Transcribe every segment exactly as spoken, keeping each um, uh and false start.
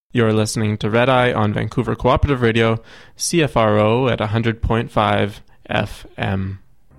You're listening to Red Eye on Vancouver Cooperative Radio, C F R O at one hundred point five F M.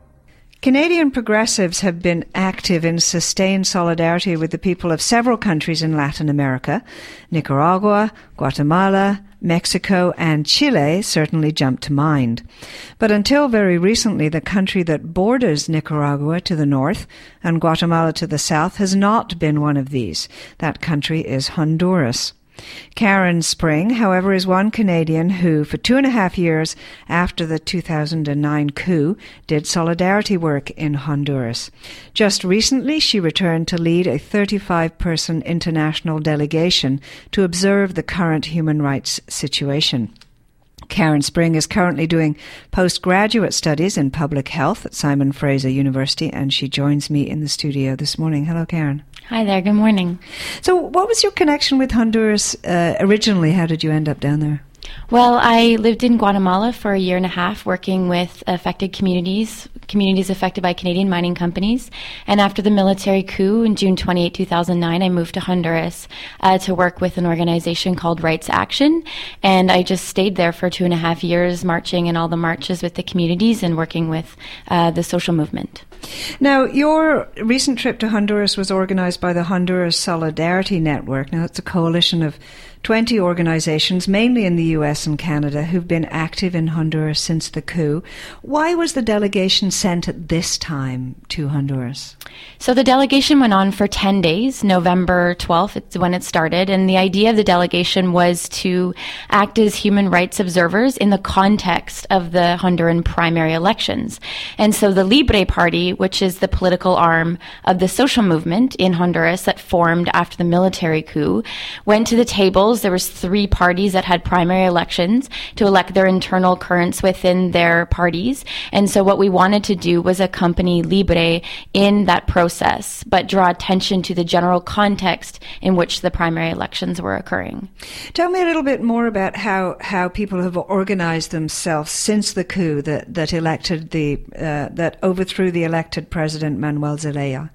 Canadian progressives have been active in sustained solidarity with the people of several countries in Latin America. Nicaragua, Guatemala, Mexico and Chile certainly jump to mind. But until very recently, the country that borders Nicaragua to the north and Guatemala to the south has not been one of these. That country is Honduras. Karen Spring, however, is one Canadian who, for two and a half years after the two thousand nine coup, did solidarity work in Honduras. Just recently, she returned to lead a thirty-five person international delegation to observe the current human rights situation. Karen Spring is currently doing postgraduate studies in public health at Simon Fraser University, and she joins me in the studio this morning. Hello, Karen. Hi there. Good morning. So what was your connection with Honduras uh, originally? How did you end up down there? Well, I lived in Guatemala for a year and a half working with affected communities, communities affected by Canadian mining companies. And after the military coup in June twenty-eighth, two thousand nine, I moved to Honduras uh, to work with an organization called Rights Action. And I just stayed there for two and a half years, marching in all the marches with the communities and working with uh, the social movement. Now, your recent trip to Honduras was organized by the Honduras Solidarity Network. Now, it's a coalition of twenty organizations, mainly in the U S and Canada, who've been active in Honduras since the coup. Why was the delegation sent at this time to Honduras? So the delegation went on for ten days, November twelfth, it's when it started, and the idea of the delegation was to act as human rights observers in the context of the Honduran primary elections. And so the Libre Party, which is the political arm of the social movement in Honduras that formed after the military coup, went to the table. There was three parties that had primary elections to elect their internal currents within their parties. And so what we wanted to do was accompany Libre in that process, but draw attention to the general context in which the primary elections were occurring. Tell me a little bit more about how, how people have organized themselves since the coup that, that elected the uh, that overthrew the elected president Manuel Zelaya.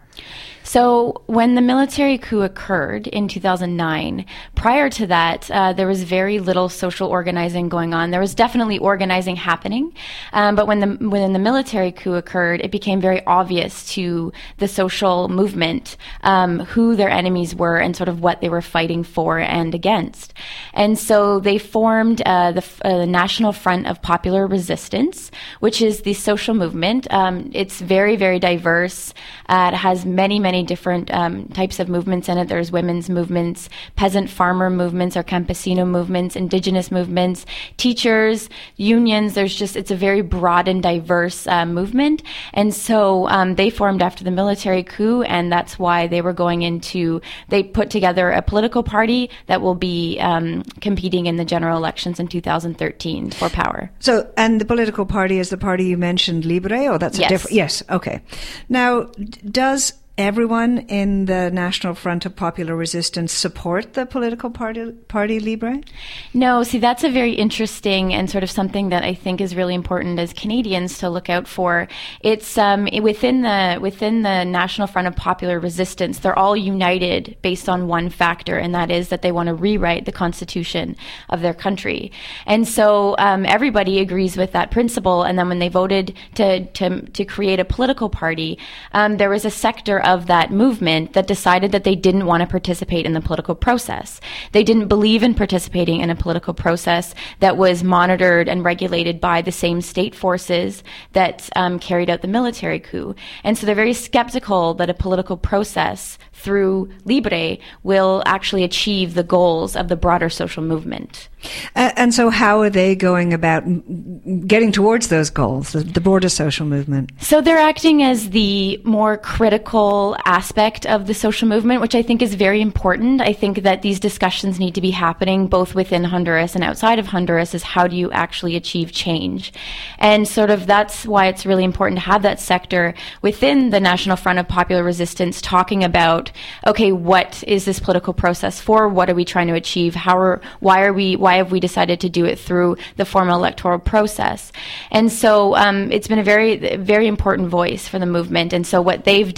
So when the military coup occurred in two thousand nine, prior to that, uh, there was very little social organizing going on. There was definitely organizing happening, um, but when the when the military coup occurred, it became very obvious to the social movement um, who their enemies were and sort of what they were fighting for and against. And so they formed uh, the uh, National Front of Popular Resistance, which is the social movement. Um, it's very, very diverse. Uh, it has many, many different um, types of movements in it. There's women's movements, peasant farmer movements or campesino movements, indigenous movements, teachers, unions. There's just, it's a very broad and diverse uh, movement. And so um, they formed after the military coup, and that's why they were going into, they put together a political party that will be um, competing in the general elections in two thousand thirteen for power. So, and the political party is the party you mentioned, Libre? Oh, that's a yes. different, yes, okay. Now, does everyone in the National Front of Popular Resistance support the political party, party Libre? No, see, that's a very interesting and sort of something that I think is really important as Canadians to look out for. It's um, within the within the National Front of Popular Resistance, they're all united based on one factor, and that is that they want to rewrite the constitution of their country. And so um, everybody agrees with that principle. And then when they voted to to, to create a political party, um, there was a sector of that movement that decided that they didn't want to participate in the political process. They didn't believe in participating in a political process that was monitored and regulated by the same state forces that um, carried out the military coup. And so they're very skeptical that a political process through Libre will actually achieve the goals of the broader social movement. Uh, and so how are they going about getting towards those goals, the, the broader social movement? So they're acting as the more critical aspect of the social movement, which I think is very important. I think that these discussions need to be happening both within Honduras and outside of Honduras, is how do you actually achieve change? And sort of that's why it's really important to have that sector within the National Front of Popular Resistance talking about, okay, what is this political process for? What are we trying to achieve? How are, why are we, why have we decided to do it through the formal electoral process? And so um, it's been a very, very important voice for the movement. And so what they've done is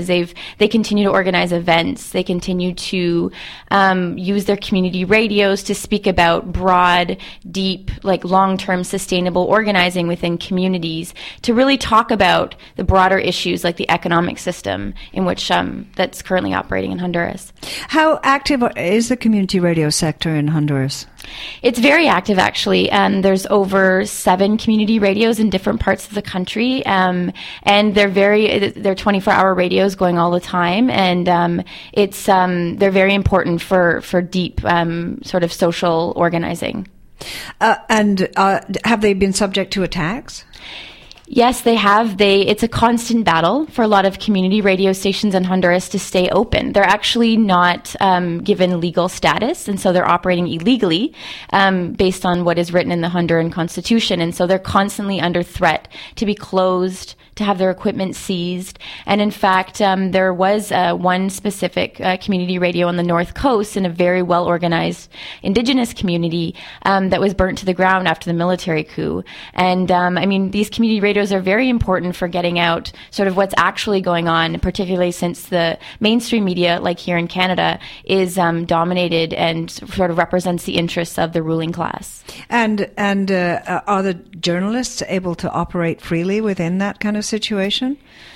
They've they continue to organize events. They continue to um, use their community radios to speak about broad, deep, like long-term sustainable organizing within communities, to really talk about the broader issues like the economic system in which um, that's currently operating in Honduras. How active is the community radio sector in Honduras? It's very active, actually. Um, there's over seven community radios in different parts of the country, um, and they're very they're twenty-four hour radios going all the time, and um, it's um, they're very important for for deep um, sort of social organizing. Uh, and uh, have they been subject to attacks? Yes, they have. They it's a constant battle for a lot of community radio stations in Honduras to stay open. They're actually not um, given legal status, and so they're operating illegally um, based on what is written in the Honduran Constitution. And so they're constantly under threat to be closed, to have their equipment seized. And in fact, um, there was uh, one specific uh, community radio on the North Coast in a very well-organized indigenous community um, that was burnt to the ground after the military coup. And um, I mean, these community radios are very important for getting out sort of what's actually going on, particularly since the mainstream media, like here in Canada, is um, dominated and sort of represents the interests of the ruling class. And and uh, are the journalists able to operate freely within that kind of situation?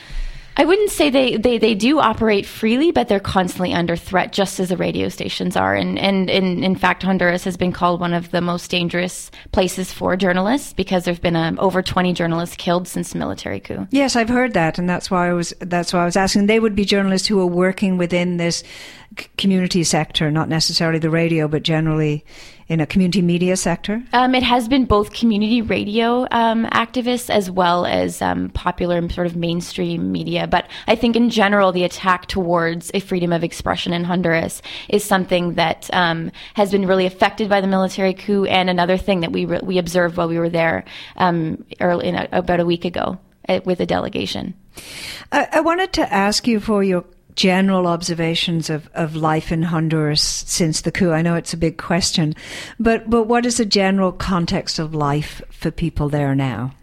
I wouldn't say they, they, they do operate freely, but they're constantly under threat, just as the radio stations are. And, and, and in fact, Honduras has been called one of the most dangerous places for journalists because there have been um, over twenty journalists killed since the military coup. Yes, I've heard that, and that's why I was that's why I was asking. They would be journalists who are working within this c- community sector, not necessarily the radio, but generally in a community media sector? Um, it has been both community radio um, activists as well as um, popular sort of mainstream media. But I think in general, the attack towards a freedom of expression in Honduras is something that um, has been really affected by the military coup, and another thing that we re- we observed while we were there um, early in a, about a week ago uh, with a delegation. I, I wanted to ask you for your general observations of, of life in Honduras since the coup. I know it's a big question, but but what is the general context of life for people there now?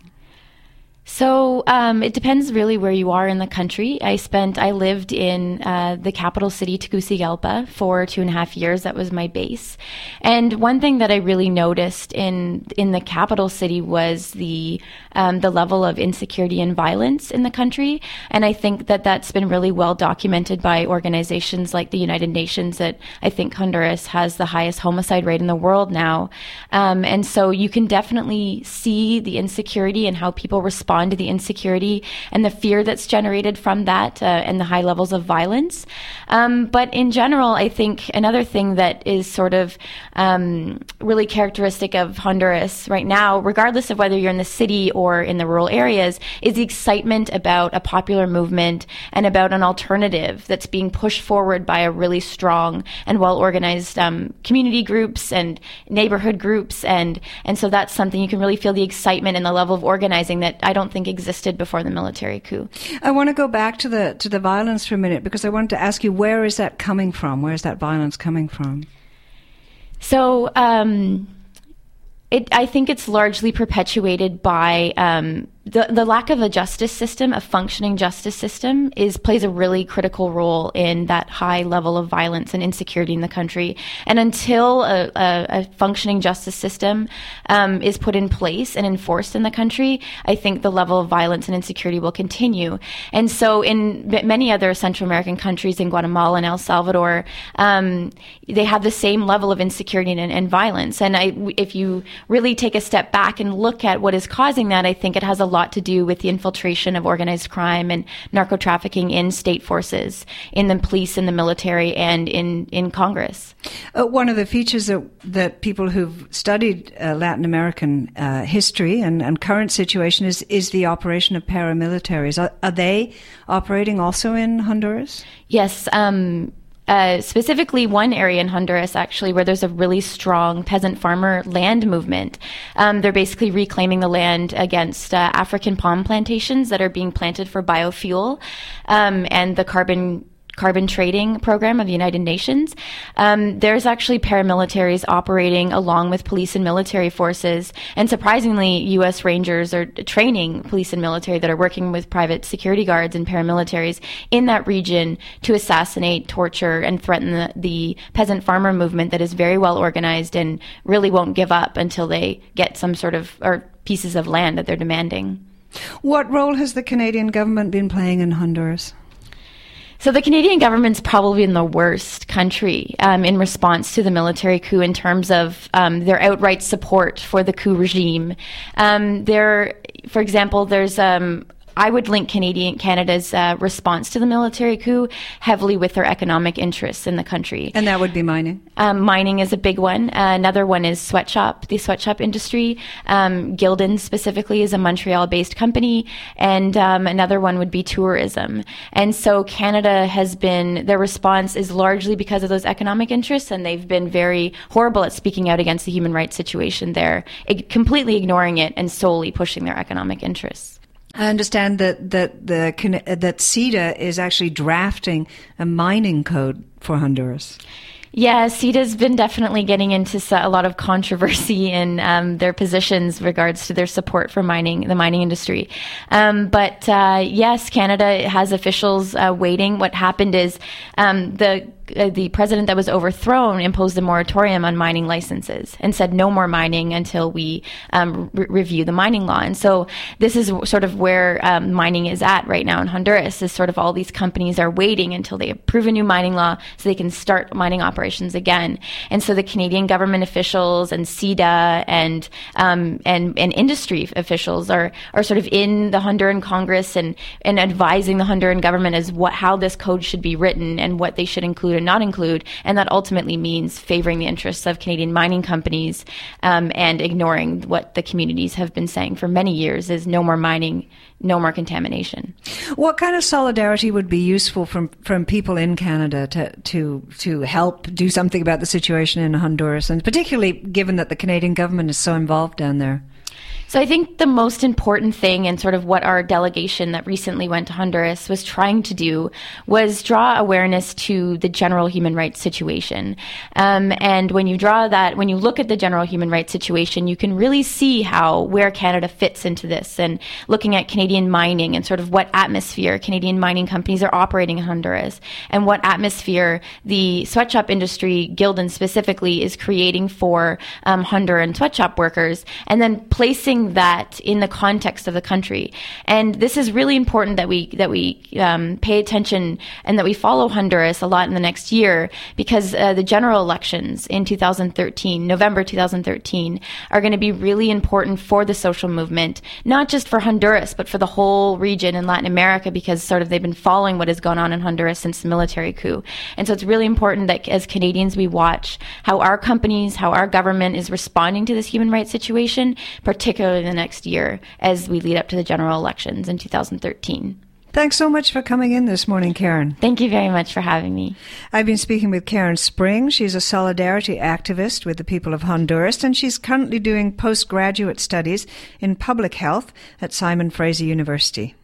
So um, it depends really where you are in the country. I spent, I lived in uh, the capital city, Tegucigalpa, for two and a half years. That was my base. And one thing that I really noticed in in the capital city was the um, the level of insecurity and violence in the country. And I think that that's been really well documented by organizations like the United Nations, that I think Honduras has the highest homicide rate in the world now. Um, and so you can definitely see the insecurity and how people respond to the insecurity and the fear that's generated from that uh, and the high levels of violence. Um, but in general, I think another thing that is sort of um, really characteristic of Honduras right now, regardless of whether you're in the city or in the rural areas, is the excitement about a popular movement and about an alternative that's being pushed forward by a really strong and well-organized um, community groups and neighborhood groups. And, and so that's something you can really feel the excitement and the level of organizing that I don't think existed before the military coup. I want to go back to the to the violence for a minute, because I wanted to ask you, where is that coming from? Where is that violence coming from? So um, it, I think it's largely perpetuated by um, the the lack of a justice system, a functioning justice system, is plays a really critical role in that high level of violence and insecurity in the country. And until a, a, a functioning justice system um, is put in place and enforced in the country, I think the level of violence and insecurity will continue. And so in many other Central American countries, in Guatemala and El Salvador, um, they have the same level of insecurity and, and violence. And I, if you really take a step back and look at what is causing that, I think it has a lot to do with the infiltration of organized crime and narco trafficking in state forces, in the police, in the military, and in, in Congress. Uh, one of the features that, that people who've studied uh, Latin American uh, history and, and current situation is, is the operation of paramilitaries. Are, are they operating also in Honduras? Yes. Um, Uh, specifically one area in Honduras, actually, where there's a really strong peasant-farmer land movement. Um, they're basically reclaiming the land against uh, African palm plantations that are being planted for biofuel, um, and the carbon carbon trading program of the United Nations. Um, there's actually paramilitaries operating along with police and military forces, and surprisingly, U S Rangers are training police and military that are working with private security guards and paramilitaries in that region to assassinate, torture, and threaten the, the peasant farmer movement that is very well organized and really won't give up until they get some sort of or pieces of land that they're demanding. What role has the Canadian government been playing in Honduras? So the Canadian government's probably in the worst country um, in response to the military coup in terms of um, their outright support for the coup regime. Um, there, for example, there's um, I would link Canadian Canada's uh, response to the military coup heavily with their economic interests in the country. And that would be mining? Um, mining is a big one. Uh, another one is sweatshop, the sweatshop industry. Um, Gildan specifically is a Montreal-based company. And um, another one would be tourism. And so Canada has been, their response is largely because of those economic interests, and they've been very horrible at speaking out against the human rights situation there, ig- completely ignoring it and solely pushing their economic interests. I understand that that the that CEDA is actually drafting a mining code for Honduras. Yeah, CEDA's been definitely getting into a lot of controversy in um, their positions regards to their support for mining, the mining industry. Um, but uh, yes, Canada has officials uh, waiting. What happened is um, the Uh, the president that was overthrown imposed a moratorium on mining licenses and said no more mining until we um, re- review the mining law. And so this is sort of where um, mining is at right now in Honduras, is sort of all these companies are waiting until they approve a new mining law so they can start mining operations again. And so the Canadian government officials and CEDA and um, and, and industry officials are are sort of in the Honduran Congress and, and advising the Honduran government as what how this code should be written and what they should include and not include, and that ultimately means favoring the interests of Canadian mining companies um, and ignoring what the communities have been saying for many years is no more mining, no more contamination. What kind of solidarity would be useful from, from people in Canada to, to, to help do something about the situation in Honduras, and particularly given that the Canadian government is so involved down there? So I think the most important thing, and sort of what our delegation that recently went to Honduras was trying to do, was draw awareness to the general human rights situation. Um, and when you draw that, when you look at the general human rights situation, you can really see how, where Canada fits into this, and looking at Canadian mining and sort of what atmosphere Canadian mining companies are operating in Honduras, and what atmosphere the sweatshop industry, Gildan specifically, is creating for um, Honduran sweatshop workers, and then placing that in the context of the country. And this is really important that we that we um, pay attention and that we follow Honduras a lot in the next year, because uh, the general elections in two thousand thirteen, November two thousand thirteen, are going to be really important for the social movement, not just for Honduras, but for the whole region in Latin America, because sort of they've been following what has gone on in Honduras since the military coup. And so it's really important that as Canadians we watch how our companies, how our government is responding to this human rights situation, particularly the next year as we lead up to the general elections in two thousand thirteen. Thanks so much for coming in this morning, Karen. Thank you very much for having me. I've been speaking with Karen Spring. She's a solidarity activist with the people of Honduras, and she's currently doing postgraduate studies in public health at Simon Fraser University.